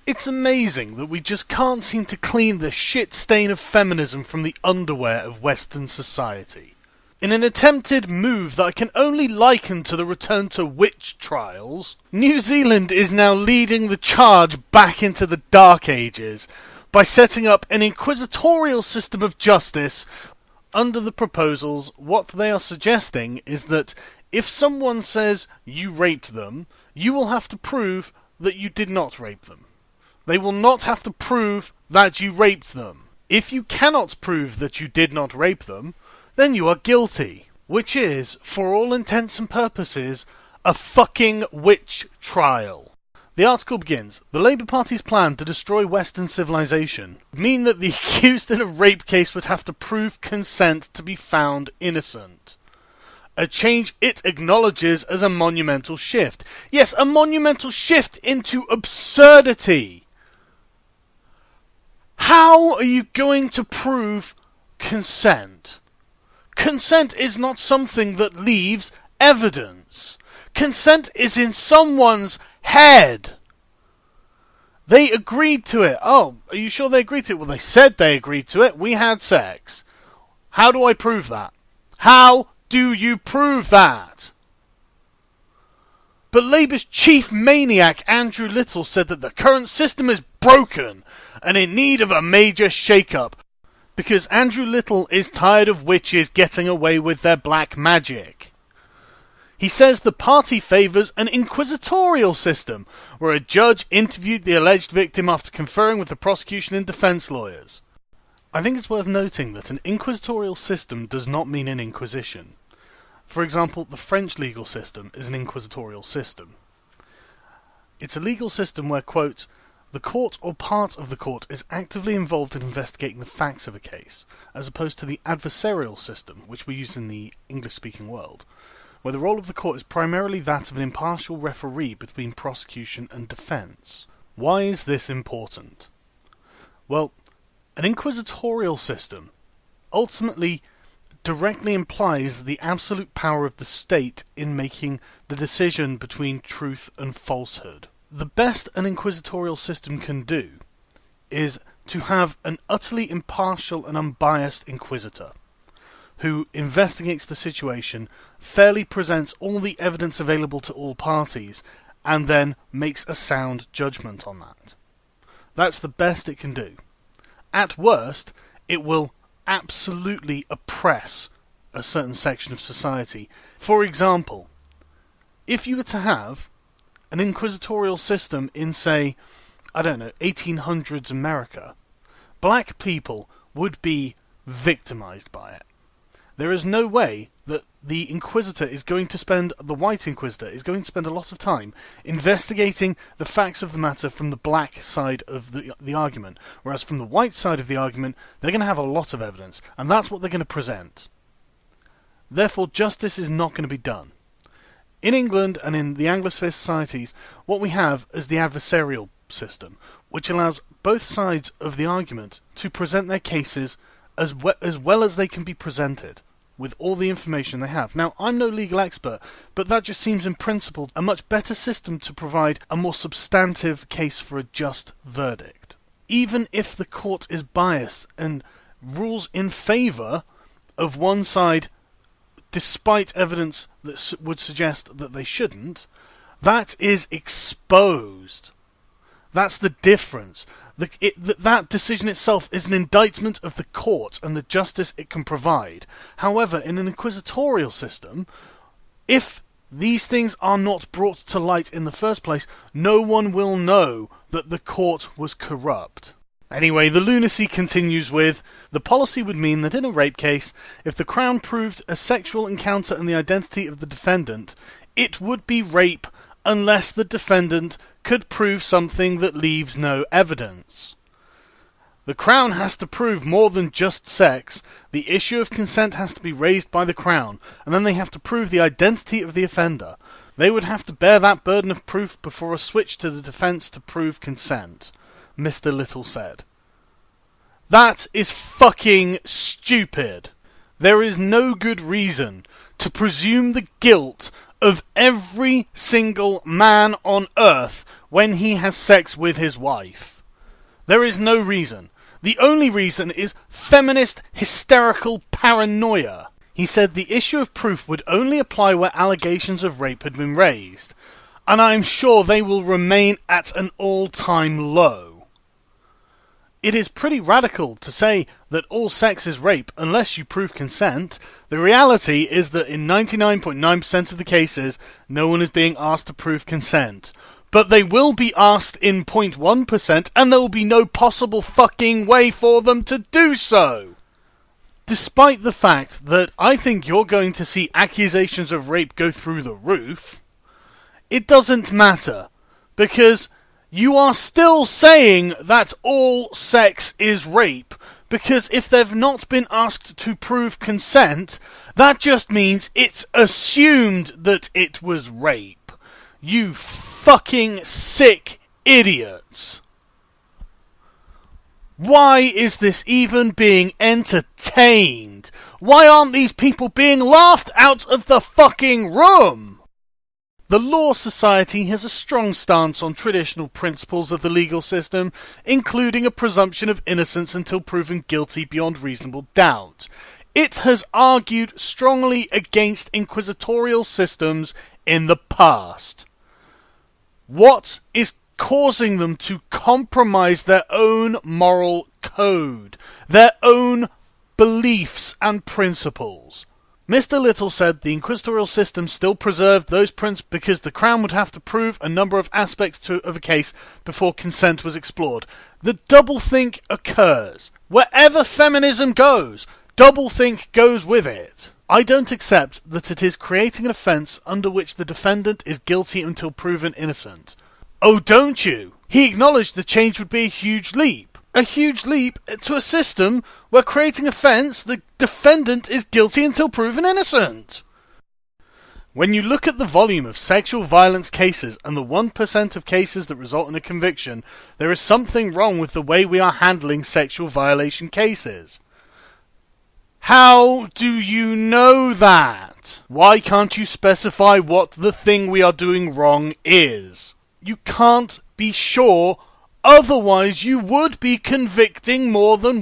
It's amazing that we just can't seem to clean the shit stain of feminism from the underwear of Western society. In an attempted move that I can only liken to the return to witch trials, New Zealand is now leading the charge back into the Dark Ages by setting up an inquisitorial system of justice. Under the proposals, what they are suggesting is that if someone says you raped them, you will have to prove that you did not rape them. They will not have to prove that you raped them. If you cannot prove that you did not rape them, then you are guilty. Which is, for all intents and purposes, a fucking witch trial. The article begins, the Labour Party's plan to destroy Western civilization would mean that the accused in a rape case would have to prove consent to be found innocent. A change it acknowledges as a monumental shift. Yes, a monumental shift into absurdity. How are you going to prove consent? Consent is not something that leaves evidence. Consent is in someone's head. They agreed to it. Oh, are you sure they agreed to it? Well, they said they agreed to it. We had sex. How do I prove that? How do you prove that? But Labour's chief maniac, Andrew Little, said that the current system is broken and in need of a major shake-up, because Andrew Little is tired of witches getting away with their black magic. He says the party favours an inquisitorial system, where a judge interviewed the alleged victim after conferring with the prosecution and defence lawyers. I think it's worth noting that an inquisitorial system does not mean an inquisition. For example, the French legal system is an inquisitorial system. It's a legal system where, quote, the court or part of the court is actively involved in investigating the facts of a case, as opposed to the adversarial system, which we use in the English-speaking world, where the role of the court is primarily that of an impartial referee between prosecution and defence. Why is this important? Well, an inquisitorial system ultimately directly implies the absolute power of the state in making the decision between truth and falsehood. The best an inquisitorial system can do is to have an utterly impartial and unbiased inquisitor who investigates the situation, fairly presents all the evidence available to all parties, and then makes a sound judgment on that. That's the best it can do. At worst, it will absolutely oppress a certain section of society. For example, if you were to have an inquisitorial system in, say, 1800s America, black people would be victimized by it. There is no way that the Inquisitor is going to spend, the White Inquisitor is going to spend a lot of time investigating the facts of the matter from the black side of the argument, whereas from the white side of the argument, they're going to have a lot of evidence, and that's what they're going to present. Therefore, justice is not going to be done. In England and in the Anglosphere societies, what we have is the adversarial system, which allows both sides of the argument to present their cases as well as they can be presented, with all the information they have. Now, I'm no legal expert, but that just seems in principle a much better system to provide a more substantive case for a just verdict. Even if the court is biased and rules in favour of one side, despite evidence that would suggest that they shouldn't, that is exposed. That's the difference. That decision itself is an indictment of the court and the justice it can provide. However, in an inquisitorial system, if these things are not brought to light in the first place, no one will know that the court was corrupt. Anyway, the lunacy continues with, the policy would mean that in a rape case, if the Crown proved a sexual encounter and the identity of the defendant, it would be rape unless the defendant could prove something that leaves no evidence. The Crown has to prove more than just sex. The issue of consent has to be raised by the Crown, and then they have to prove the identity of the offender. They would have to bear that burden of proof before a switch to the defence to prove consent, Mr. Little said. That is fucking stupid. There is no good reason to presume the guilt of every single man on earth when he has sex with his wife. There is no reason. The only reason is feminist hysterical paranoia. He said the issue of proof would only apply where allegations of rape had been raised, and I'm sure they will remain at an all-time low. It is pretty radical to say that all sex is rape unless you prove consent. The reality is that in 99.9% of the cases, no one is being asked to prove consent. But they will be asked in 0.1%, and there will be no possible fucking way for them to do so. Despite the fact that I think you're going to see accusations of rape go through the roof, it doesn't matter, because you are still saying that all sex is rape, because if they've not been asked to prove consent, that just means it's assumed that it was rape. You fucking sick idiots. Why is this even being entertained? Why aren't these people being laughed out of the fucking room? The Law Society has a strong stance on traditional principles of the legal system, including a presumption of innocence until proven guilty beyond reasonable doubt. It has argued strongly against inquisitorial systems in the past. What is causing them to compromise their own moral code, their own beliefs and principles? Mr. Little said the inquisitorial system still preserved those principles because the Crown would have to prove a number of aspects of a case before consent was explored. The doublethink occurs. Wherever feminism goes, doublethink goes with it. I don't accept that it is creating an offence under which the defendant is guilty until proven innocent. Oh, don't you? He acknowledged the change would be a huge leap. A huge leap to a system where creating offence, the defendant is guilty until proven innocent. When you look at the volume of sexual violence cases and the 1% of cases that result in a conviction, there is something wrong with the way we are handling sexual violation cases. How do you know that? Why can't you specify what the thing we are doing wrong is? You can't be sure, otherwise you would be convicting more than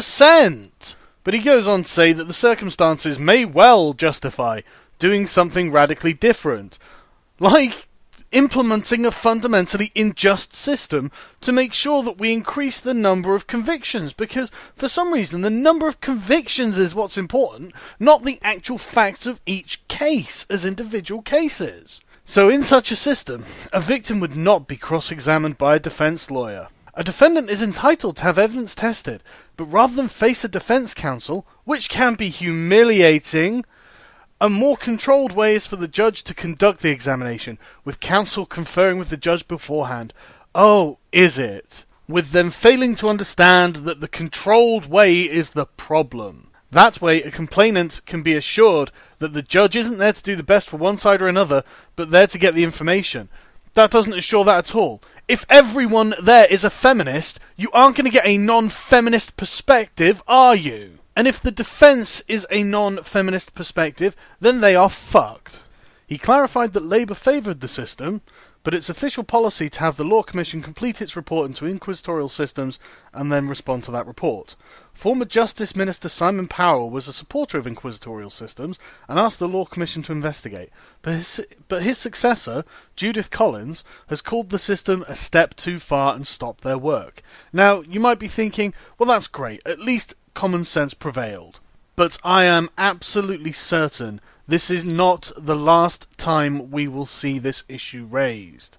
1%. But he goes on to say that the circumstances may well justify doing something radically different, like implementing a fundamentally unjust system to make sure that we increase the number of convictions, because for some reason the number of convictions is what's important, not the actual facts of each case as individual cases. So in such a system, a victim would not be cross-examined by a defence lawyer. A defendant is entitled to have evidence tested, but rather than face a defence counsel, which can be humiliating, a more controlled way is for the judge to conduct the examination, with counsel conferring with the judge beforehand. Oh, is it? With them failing to understand that the controlled way is the problem. That way, a complainant can be assured that the judge isn't there to do the best for one side or another, but there to get the information. That doesn't assure that at all. If everyone there is a feminist, you aren't going to get a non-feminist perspective, are you? And if the defence is a non-feminist perspective, then they are fucked. He clarified that Labour favoured the system, but it's official policy to have the Law Commission complete its report into inquisitorial systems and then respond to that report. Former Justice Minister Simon Powell was a supporter of inquisitorial systems and asked the Law Commission to investigate, but his successor, Judith Collins, has called the system a step too far and stopped their work. Now, you might be thinking, well, that's great, at least common sense prevailed. But I am absolutely certain this is not the last time we will see this issue raised.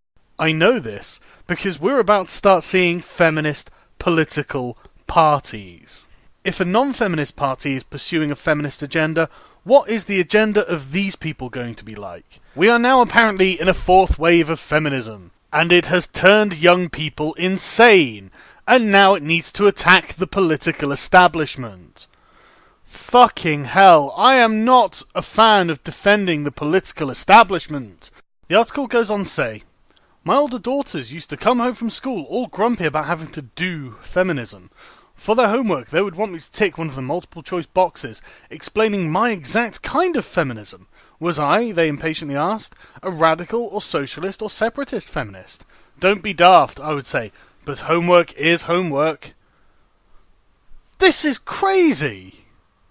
I know this because we're about to start seeing feminist political parties. If a non-feminist party is pursuing a feminist agenda, what is the agenda of these people going to be like? We are now apparently in a fourth wave of feminism, and it has turned young people insane, and now it needs to attack the political establishment. Fucking hell, I am not a fan of defending the political establishment. The article goes on to say, my older daughters used to come home from school all grumpy about having to do feminism. For their homework, they would want me to tick one of the multiple choice boxes, explaining my exact kind of feminism. Was I, they impatiently asked, a radical or socialist or separatist feminist? Don't be daft, I would say, but homework is homework. This is crazy.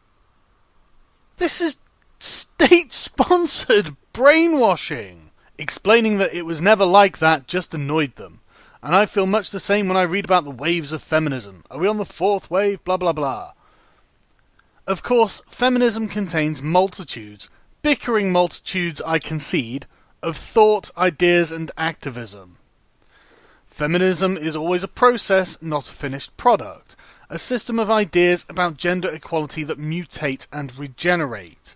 This is state-sponsored brainwashing. Explaining that it was never like that just annoyed them. And I feel much the same when I read about the waves of feminism. Are we on the fourth wave? Blah blah blah. Of course, feminism contains multitudes, bickering multitudes I concede, of thought, ideas and activism. Feminism is always a process, not a finished product. A system of ideas about gender equality that mutate and regenerate.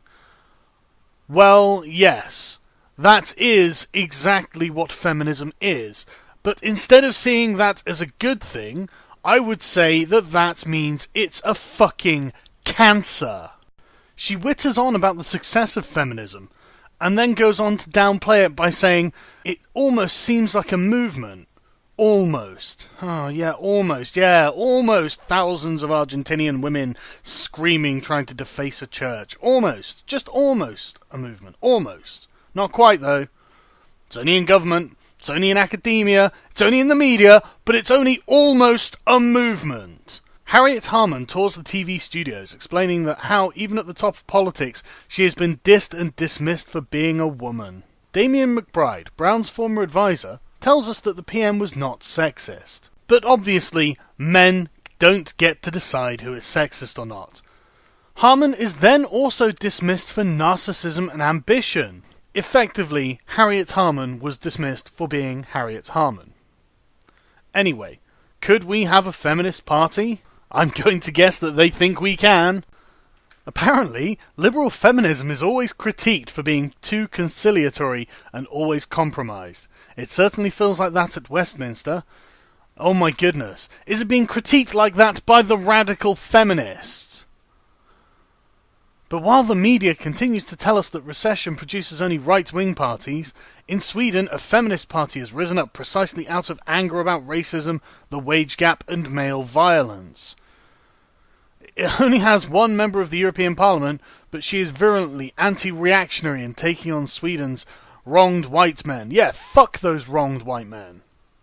Well, yes, that is exactly what feminism is. But instead of seeing that as a good thing, I would say that that means it's a fucking cancer. She witters on about the success of feminism, and then goes on to downplay it by saying it almost seems like a movement. Almost. Oh, yeah, almost. Yeah, almost thousands of Argentinian women screaming, trying to deface a church. Almost. Just almost a movement. Almost. Not quite, though. It's only in government. It's only in academia. It's only in the media. But it's only almost a movement. Harriet Harman tours the TV studios, explaining that how, even at the top of politics, she has been dissed and dismissed for being a woman. Damien McBride, Brown's former advisor, tells us that the PM was not sexist. But obviously, men don't get to decide who is sexist or not. Harman is then also dismissed for narcissism and ambition. Effectively, Harriet Harman was dismissed for being Harriet Harman. Anyway, could we have a feminist party? I'm going to guess that they think we can. Apparently, liberal feminism is always critiqued for being too conciliatory and always compromised. It certainly feels like that at Westminster. Oh my goodness, is it being critiqued like that by the radical feminists? But while the media continues to tell us that recession produces only right-wing parties, in Sweden a feminist party has risen up precisely out of anger about racism, the wage gap and male violence. It only has one member of the European Parliament, but she is virulently anti-reactionary and taking on Sweden's wronged white men. Yeah, fuck those wronged white men.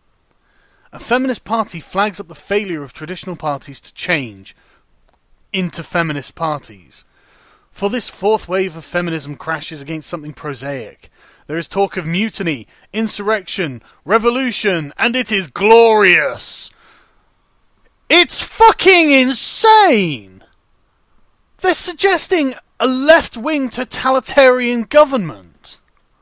A feminist party flags up the failure of traditional parties to change into feminist parties. For this fourth wave of feminism crashes against something prosaic. There is talk of mutiny, insurrection, revolution, and it is glorious. It's fucking insane! They're suggesting a left-wing totalitarian government.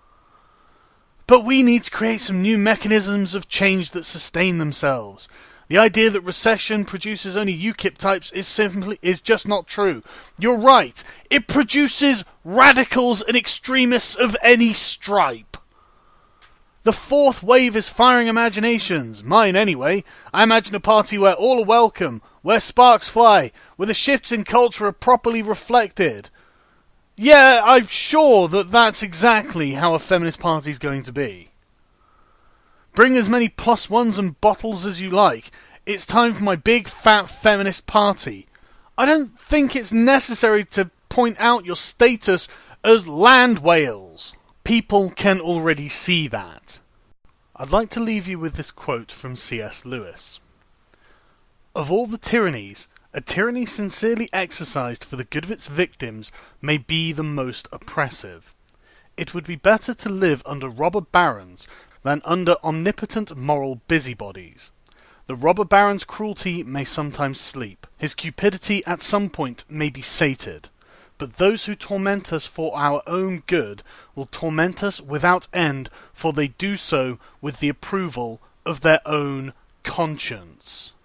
But we need to create some new mechanisms of change that sustain themselves. The idea that recession produces only UKIP types is just not true. You're right. It produces radicals and extremists of any stripe. The fourth wave is firing imaginations. Mine, anyway. I imagine a party where all are welcome, where sparks fly, where the shifts in culture are properly reflected. Yeah, I'm sure that that's exactly how a feminist party is going to be. Bring as many plus ones and bottles as you like. It's time for my big fat feminist party. I don't think it's necessary to point out your status as land whales. People can already see that. I'd like to leave you with this quote from C.S. Lewis. Of all the tyrannies, a tyranny sincerely exercised for the good of its victims may be the most oppressive. It would be better to live under robber barons than under omnipotent moral busybodies. The robber baron's cruelty may sometimes sleep. His cupidity at some point may be sated. But those who torment us for our own good will torment us without end, for they do so with the approval of their own conscience.